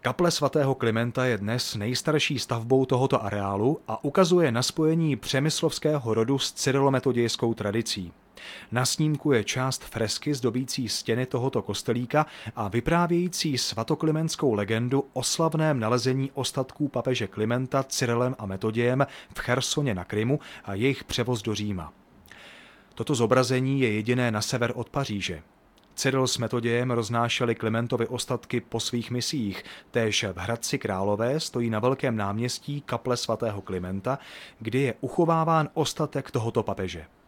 Kaple svatého Klimenta je dnes nejstarší stavbou tohoto areálu a ukazuje na spojení přemyslovského rodu s cyrilometodějskou tradicí. Na snímku je část fresky zdobící stěny tohoto kostelíka a vyprávějící svatoklimentskou legendu o slavném nalezení ostatků papeže Klimenta Cyrilem a Metodějem v Chersoně na Krymu a jejich převoz do Říma. Toto zobrazení je jediné na sever od Paříže. Cyril s Metodějem roznášeli Klimentovy ostatky po svých misiích. Též v Hradci Králové stojí na velkém náměstí kaple svatého Klimenta, kde je uchováván ostatek tohoto papeže.